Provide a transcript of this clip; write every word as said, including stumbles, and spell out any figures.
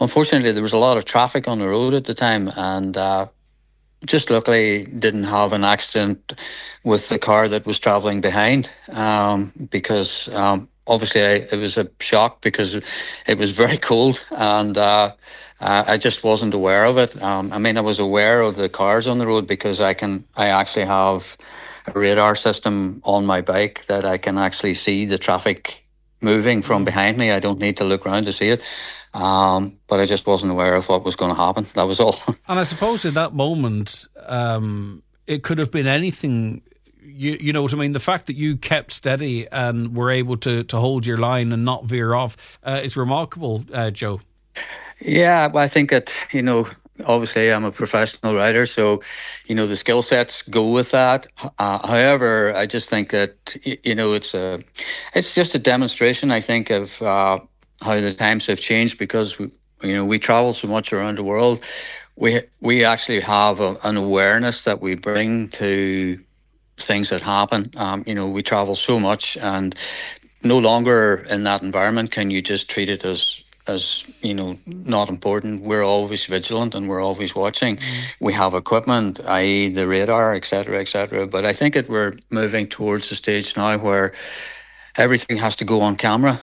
unfortunately, there was a lot of traffic on the road at the time, and uh, just luckily didn't have an accident with the car that was travelling behind, um, because um, obviously I, it was a shock because it was very cold, and uh, uh, I just wasn't aware of it. Um, I mean, I was aware of the cars on the road because I can I actually have a radar system on my bike that I can actually see the traffic moving from Mm. behind me. I don't need to look around to see it. Um, but I just wasn't aware of what was going to happen. That was all. And I suppose in that moment, um, it could have been anything. You, you know what I mean? The fact that you kept steady and were able to, to hold your line and not veer off uh, is remarkable, uh, Joe. Yeah, well, I think that, you know, obviously I'm a professional rider, so, you know, the skill sets go with that. Uh, however, I just think that, y- you know, it's a, it's just a demonstration, I think, of uh, how the times have changed because, we, you know, we travel so much around the world. We, we actually have a, an awareness that we bring to things that happen. Um, you know, we travel so much, and no longer in that environment can you just treat it as as you know not important. We're always vigilant and we're always watching. Mm. We have equipment, that is the radar, etc, etc, but I think that we're moving towards the stage now where everything has to go on camera.